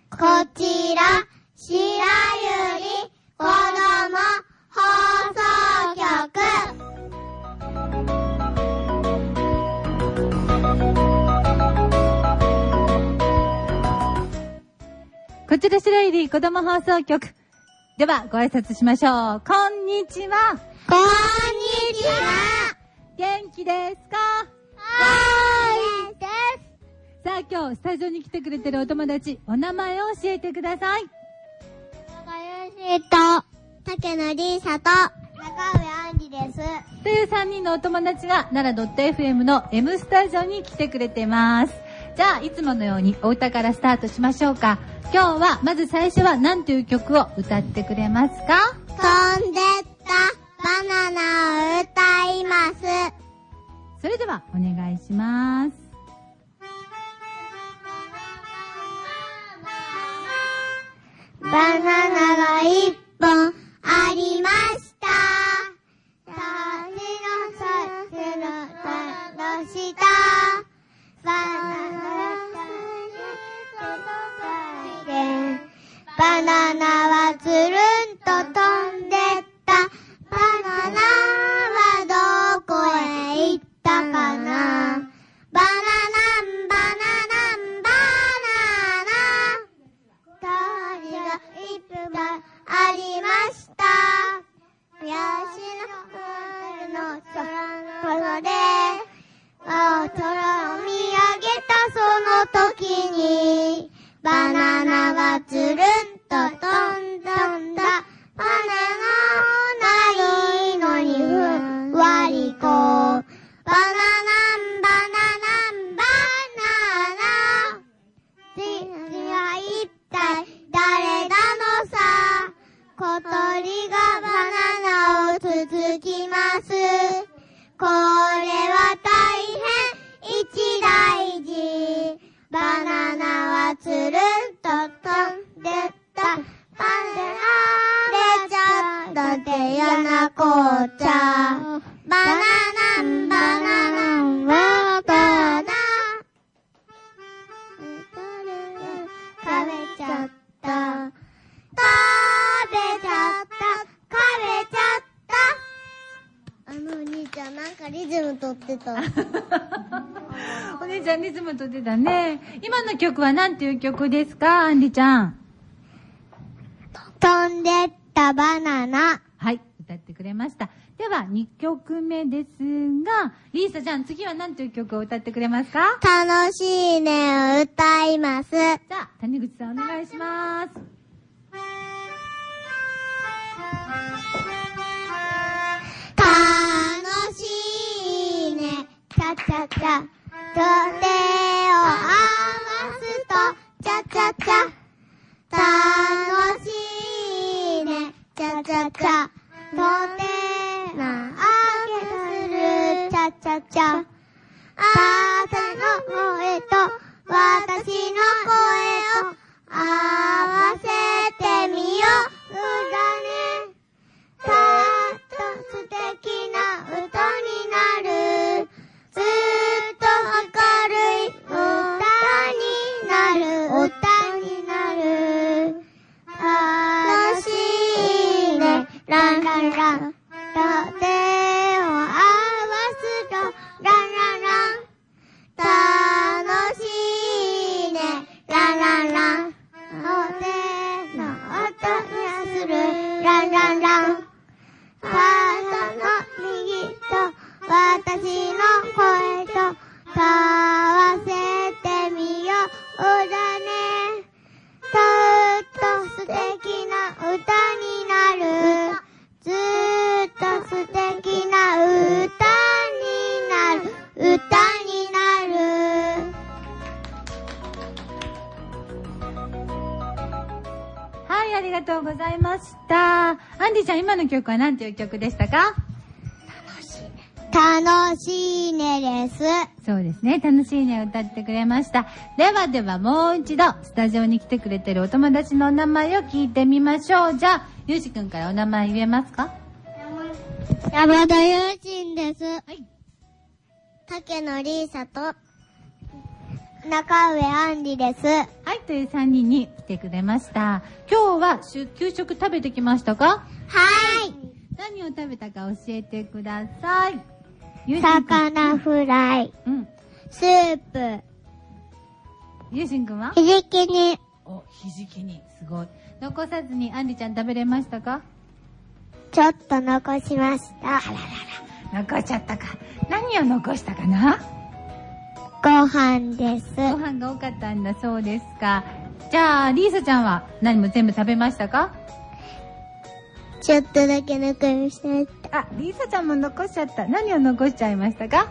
こちら、白百合子ども放送局。 こちら白百合子ども放送局。ではご挨拶しましょう。こんにちは。 こんにちは。 元気ですか？ はいです。 さあ今日スタジオに来てくれてるお友達、お名前を教えてください。 中吉と竹野りんさと中上あんりです。 という3人のお友達が奈良 .fm の M スタジオに来てくれてます。じゃあいつものようにお歌からスタートしましょうか。今日はまず最初は何という曲を歌ってくれますか？ 飛んでったバナナを歌います。 それではお願いします。 バナナが一本ありました。年の歳のたの下。バナナバナナはつるんと飛んでった。バナナはどこへ行ったかな。バナナンバナナンバナナ。鳥がいっぱいありました。ヤシの春の空の頃で空を見上げたその時にバナナはつるんと飛んだ。バナナないのにふわりこ。バナナンバナナンバナナ。次は一体誰なのさ。小鳥がバナナをつつきます。これは大変一大事。バナナはつるんと飛んでった。バナナでちゃったでやなこっちゃ。バナナンバナナンはバナナ。食べちゃった。食べちゃった。食べちゃった。お兄ちゃんなんかリズム取ってた。 お姉ちゃんリズム取ってたね。今の曲は何ていう曲ですか、あんりちゃん？ 飛んでったバナナ。 はい、歌ってくれました。では2曲目ですが、リーサちゃん次は何ていう曲を歌ってくれますか？ 楽しいねを歌います。じゃあ、谷口さんお願いします。 楽しいね、チャチャチャ。手を合わすと、チャチャチャ。楽しいね、チャチャチャ。とてもあげする、チャチャチャ。朝の声と私の声を合わせてみようだね。たっと素敵な歌になる。ずっと明るい歌になる。歌になる。楽しいね。ランランラン。手を合わすとランランラン。楽しいね。ランランラン。お手の音がする。ランランラン。傘の右と私の声と合わせてみようだね。とっと素敵な歌になる。ずっと素敵な歌になる。歌になる。 はい、ありがとうございました。アンディちゃん、今の曲は何ていう曲でしたか？ 楽しいねです。 そうですね、楽しいねを歌ってくれました。ではもう一度スタジオに来てくれてるお友達のお名前を聞いてみましょう。じゃあゆうしくんからお名前言えますか？ 山田ゆうしんです。 はい。 竹野りーさと中上あんりです。はい、 という3人に来てくれました。今日は給食食べてきましたか？ はい。 何を食べたか教えてください。 魚フライ。 うん。 スープ。 ゆうしんくんは？ ひじき煮。 お、ひじき煮。すごい。残さずにあんりちゃん食べれましたか？ ちょっと残しました。 あららら。残しちゃったか。何を残したかな？ ご飯です。 ご飯が多かったんだそうですか。じゃあ、リーサちゃんは何も全部食べましたか？ ちょっとだけ残しました。 あ、リーサちゃんも残しちゃった。何を残しちゃいましたか？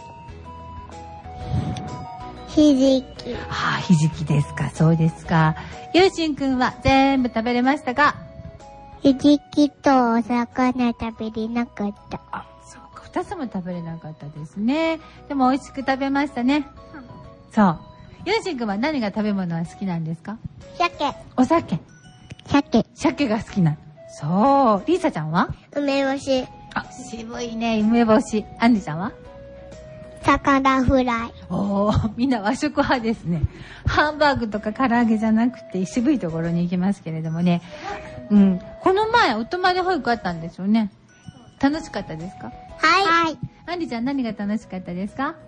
ひじき。 あ、ひじきですか。そうですか。ゆうしんくんは全部食べれましたか？ ひじきとお魚食べれなかった。 あ、そうか。2つも食べれなかったですね。でも美味しく食べましたね。そう。ゆうしんくんは何が食べ物は好きなんですか？ 鮭。 お酒。鮭が好きなの。そう。リーサちゃんは？ 梅干し。 あ、渋いね。梅干し。アンリちゃんは？ 魚フライ。 おー、みんな和食派ですね。ハンバーグとか唐揚げじゃなくて渋いところに行きますけれどもね。うん。この前、お泊まり保育あったんですよね。楽しかったですか？ はい。 アンリちゃん何が楽しかったですか？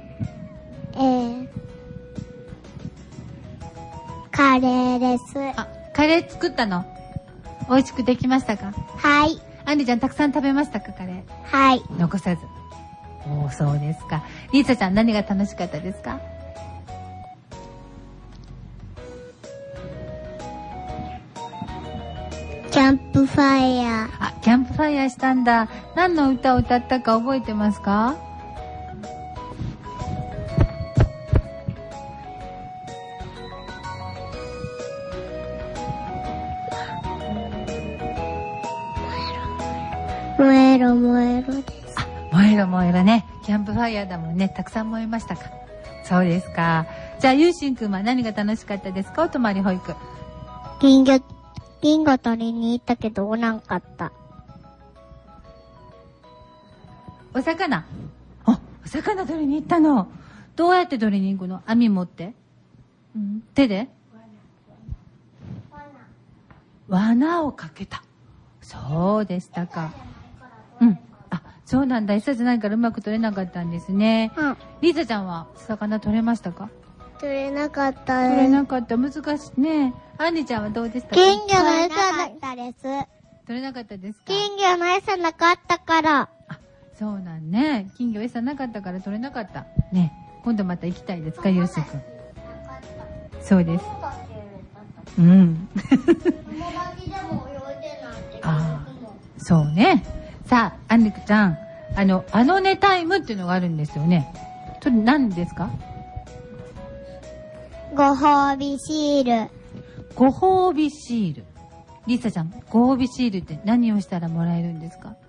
カレーです。 あ、カレー作ったの？美味しくできましたか？ はい。 アンリちゃんたくさん食べましたか？カレー。 はい。 残さず。おー、そうですか。リーサちゃん何が楽しかったですか？ キャンプファイヤー。 あ、キャンプファイヤーしたんだ。何の歌を歌ったか覚えてますか？ 燃えろ燃えろです。 あ、燃えろ燃えろね。キャンプファイヤーだもんね。たくさん燃えましたか？そうですか。じゃあ、ゆうしんくんは何が楽しかったですか？お泊まり保育。 金魚取りに行ったけどおらんかった。 お魚。あ、お魚取りに行ったの。どうやって取りに行くの？網持って？うん、手で？罠をかけた。そうでしたか。うん。あ、そうなんだ。餌じゃないからうまく取れなかったんですね。 うん。 リーザちゃんは魚取れましたか？ 取れなかったです。 取れなかった。難しいね。アンリちゃんはどうでしたか？ 金魚の餌なかったです。 取れなかったですか？ 金魚の餌なかったから。 あ、そうなんね。金魚餌なかったから取れなかった。ね。今度また行きたいですか、ゆうすくん。そうです。うん。ああ、そうね。さあ、アンリちゃん、あのねタイムっていうのがあるんですよね。それ何ですか？ ご褒美シール。 ご褒美シール。リサちゃん、ご褒美シールって何をしたらもらえるんですか？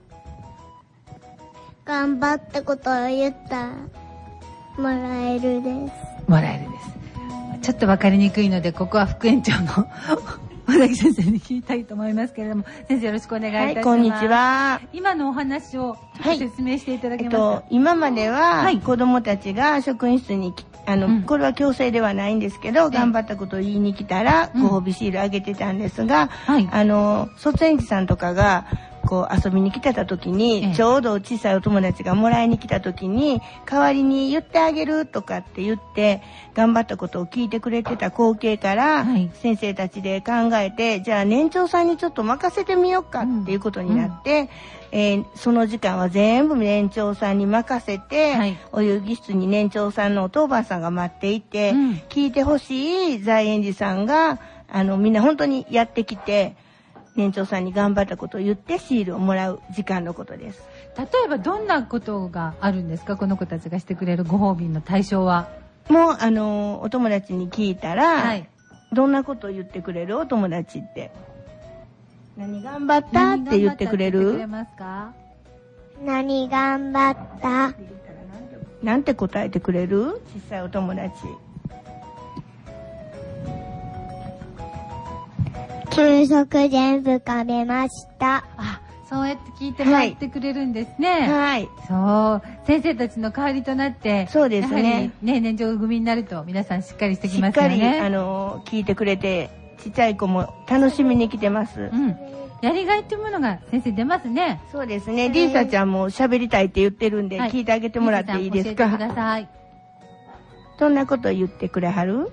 頑張ったことを言ったらもらえるです。 もらえるです。ちょっとわかりにくいので、ここは副園長の尾崎先生に聞きたいと思いますけれども、先生よろしくお願いいたします。 はい、こんにちは。 今のお話を説明していただけますか？ 今までは、 はい、 子供たちが職員室にこれは強制ではないんですけど、頑張ったことを言いに来たら、ご褒美シールあげてたんですが、 はい、 卒園児さんとかが、こう遊びに来てた時に、ちょうど小さいお友達がもらいに来た時に、代わりに言ってあげるとかって言って、頑張ったことを聞いてくれてた光景から、はい、先生たちで考えて、じゃあ年長さんにちょっと任せてみようかっていうことになって、その時間は全部年長さんに任せて、はい、お遊戯室に年長さんのお当番さんが待っていて、聞いてほしい在園児さんが、みんな本当にやってきて、年長さんに頑張ったことを言ってシールをもらう時間のことです。 例えばどんなことがあるんですか？この子たちがしてくれるご褒美の対象は。 もうお友達に聞いたら、はい、どんなことを言ってくれる？お友達って。何頑張ったって言ってくれる？ 何頑張った？ なんて答えてくれる？小さいお友達。 給食全部食べました。 あ、 そうやって聞いてもらってくれるんですね。 はい。 そう。先生たちの代わりとなって、 そうですね。 やはりね、年長組になると皆さんしっかりしてきますよね。 しっかり、聞いてくれて、ちっちゃい子も楽しみに来てます。 うん。やりがいっていうものが先生出ますね。 そうですね。リーサちゃんも喋りたいって言ってるんで、聞いてあげてもらっていいですか？ 教えてください。 どんなこと言ってくれはる？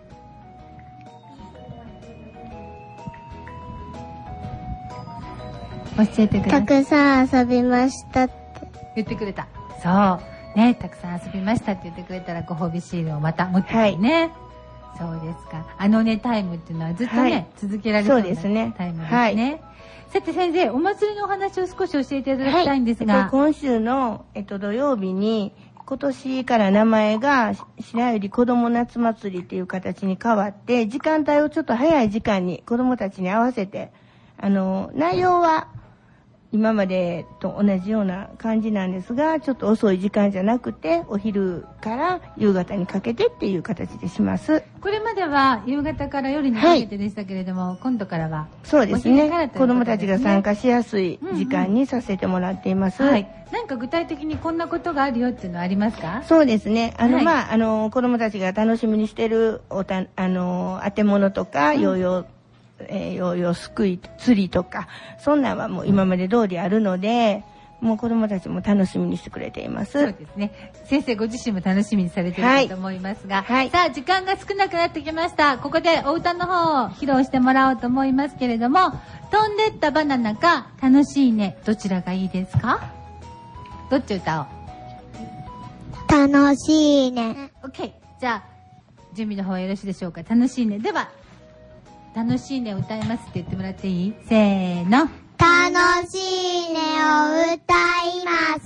教えてください。 たくさん遊びましたって言ってくれた。そうね、たくさん遊びましたって言ってくれたらご褒美シールをまた持ってくるね。そうですか。タイムっていうのはずっとね、続けられそうなタイムですね。さて先生、お祭りのお話を少し教えていただきたいんですが、 今週の土曜日に今年から名前が白百合子ども夏祭りっていう形に変わって、時間帯をちょっと早い時間に子どもたちに合わせて、内容は今までと同じような感じなんですが、ちょっと遅い時間じゃなくて、お昼から夕方にかけてっていう形でします。 これまでは夕方から夜にかけてでしたけれども、今度からはそうですね。子どもたちが参加しやすい時間にさせてもらっています。 はい。何か具体的にこんなことがあるよっていうのはありますか？ そうですね。子どもたちが楽しみにしてる当て物とか、ヨーヨーすくい釣りとか、そんなんはもう今まで通りあるので、もう子どもたちも楽しみにしてくれています。 そうですね。先生ご自身も楽しみにされているかと思いますが、さあ時間が少なくなってきました。ここでお歌の方を披露してもらおうと思いますけれども、飛んでったバナナか楽しいね、どちらがいいですか？どっち歌おう？楽しいね。 OK。じゃあ準備の方はよろしいでしょうか？楽しいね。では楽しいねを歌いますって言ってもらっていい？せーの。 楽しいねを歌います。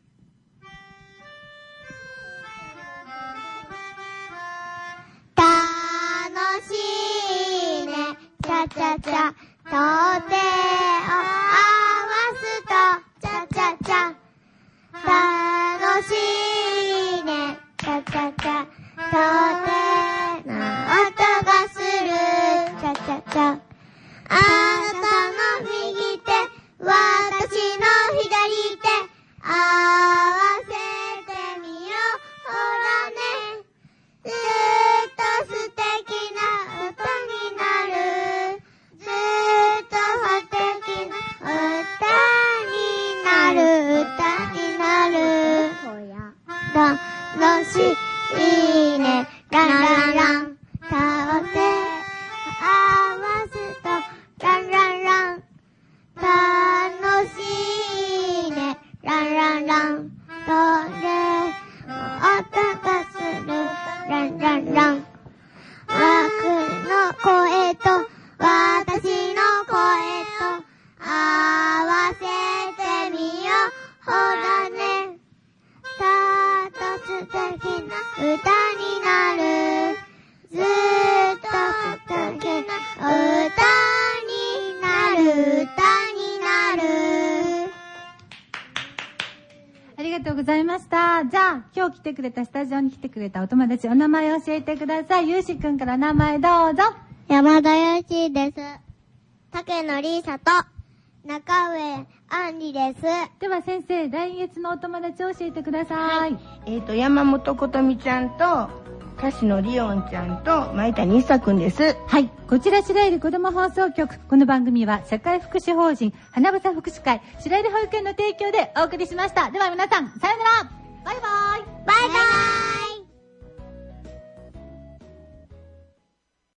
楽しいね、チャチャチャ、と手を合わすと、チャチャチャ。楽しいね、チャチャチャ、と手の音がする、チャチャチャ。あなたの右手、私の左手、合わせてみよう。ほらね、ずっと素敵な歌になる。ずっと素敵な歌になる。歌になる。楽しいね、ランランラン。手を合わすと、ランランラン。楽しいね、ランランラン。それ音がする、ランランラン。僕の声と私の声と合わせてみよう。ほらね、さっと素敵な歌になる。ずっと素敵な歌になる。歌になる。 ありがとうございました。じゃあ今日来てくれた、スタジオに来てくれたお友達、お名前を教えてください。ゆうしくんから名前どうぞ。 山田ゆうしです。竹野りーさと中上あんりです。 では先生、来月のお友達を教えてください。 山本ことみちゃんと歌手のりおんちゃんと前田にさくんです。 はい。こちら白百合子ども放送局。この番組は社会福祉法人花房福祉会白百合保育園の提供でお送りしました。では皆さん、さようなら。バイバイ。 バイバイ。